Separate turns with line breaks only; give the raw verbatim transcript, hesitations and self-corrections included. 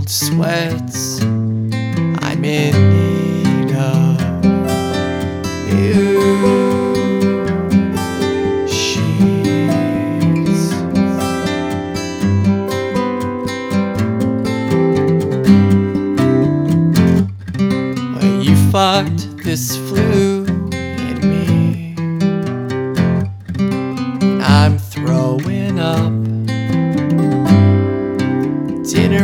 cold sweats. I'm in need of new sheets. Well, you fucked this flu